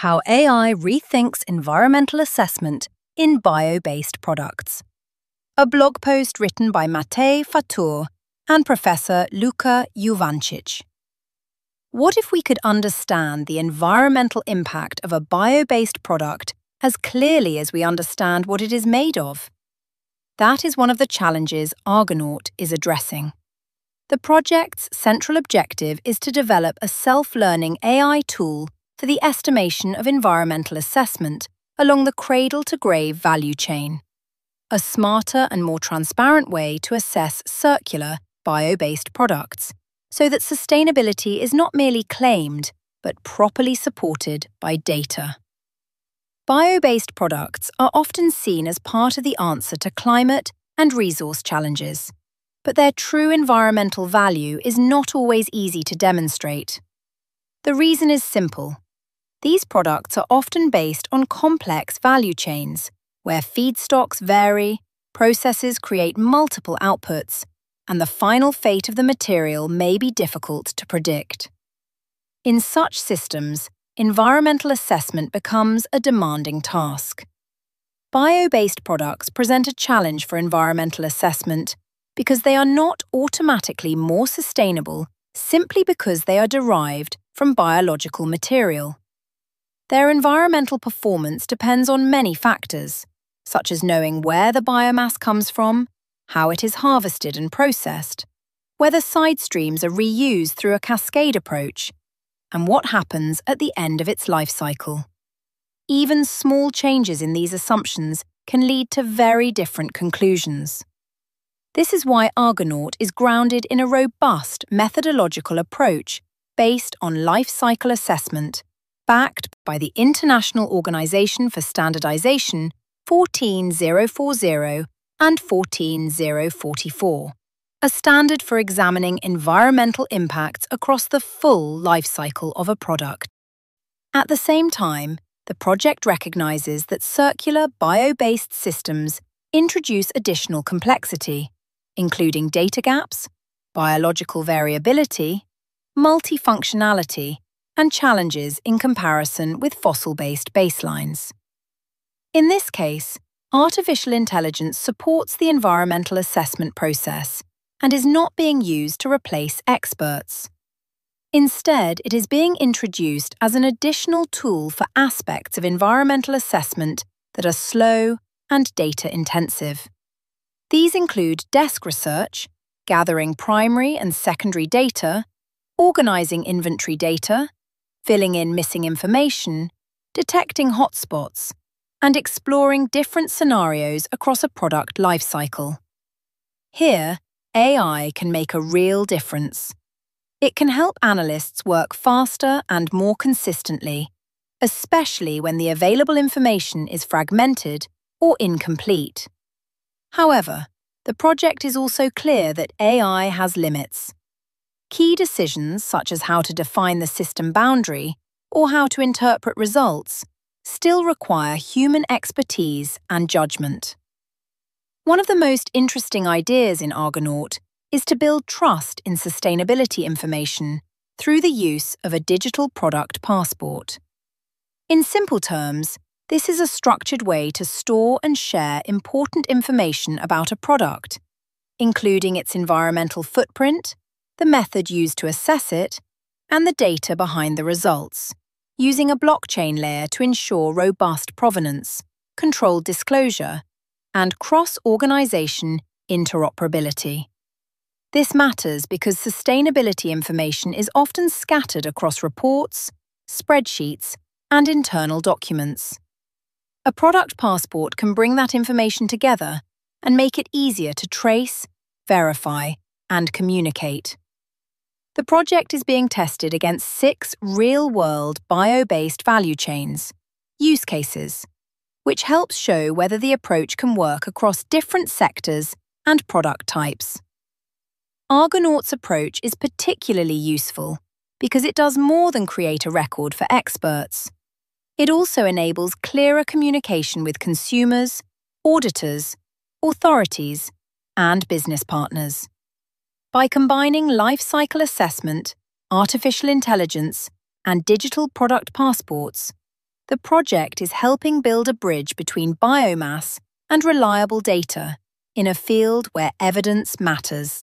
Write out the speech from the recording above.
How AI Rethinks Environmental Assessment in Bio-Based Products. A blog post written by Matej Fatur and Professor Luka Juvancic. What if we could understand the environmental impact of a bio-based product as clearly as we understand what it is made of? That is one of the challenges Argonaut is addressing. The project's central objective is to develop a self-learning AI tool for the estimation of environmental assessment along the cradle-to-grave value chain, a smarter and more transparent way to assess circular, bio-based products, so that sustainability is not merely claimed, but properly supported by data. Bio-based products are often seen as part of the answer to climate and resource challenges, but their true environmental value is not always easy to demonstrate. The reason is simple. These products are often based on complex value chains, where feedstocks vary, processes create multiple outputs, and the final fate of the material may be difficult to predict. In such systems, environmental assessment becomes a demanding task. Bio-based products present a challenge for environmental assessment because they are not automatically more sustainable simply because they are derived from biological material. Their environmental performance depends on many factors, such as knowing where the biomass comes from, how it is harvested and processed, whether side streams are reused through a cascade approach, and what happens at the end of its life cycle. Even small changes in these assumptions can lead to very different conclusions. This is why Argonaut is grounded in a robust methodological approach based on life cycle assessment, backed by the International Organization for Standardization 14040 and 14044, a standard for examining environmental impacts across the full life cycle of a product. At the same time, the project recognizes that circular bio-based systems introduce additional complexity, including data gaps, biological variability, multifunctionality, and challenges in comparison with fossil-based baselines. In this case, artificial intelligence supports the environmental assessment process and is not being used to replace experts. Instead, it is being introduced as an additional tool for aspects of environmental assessment that are slow and data-intensive. These include desk research, gathering primary and secondary data, organizing inventory data, filling in missing information, detecting hotspots, and exploring different scenarios across a product lifecycle. Here, AI can make a real difference. It can help analysts work faster and more consistently, especially when the available information is fragmented or incomplete. However, the project is also clear that AI has limits. Key decisions, such as how to define the system boundary or how to interpret results, still require human expertise and judgment. One of the most interesting ideas in Argonaut is to build trust in sustainability information through the use of a digital product passport. In simple terms, this is a structured way to store and share important information about a product, including its environmental footprint, the method used to assess it, and the data behind the results, using a blockchain layer to ensure robust provenance, controlled disclosure, and cross-organization interoperability. This matters because sustainability information is often scattered across reports, spreadsheets, and internal documents. A product passport can bring that information together and make it easier to trace, verify, and communicate. The project is being tested against 6 real-world bio-based value chains, use cases, which helps show whether the approach can work across different sectors and product types. Argonaut's approach is particularly useful because it does more than create a record for experts. It also enables clearer communication with consumers, auditors, authorities, and business partners. By combining life cycle assessment, artificial intelligence, and digital product passports, The project is helping build a bridge between biomass and reliable data in a field where evidence matters.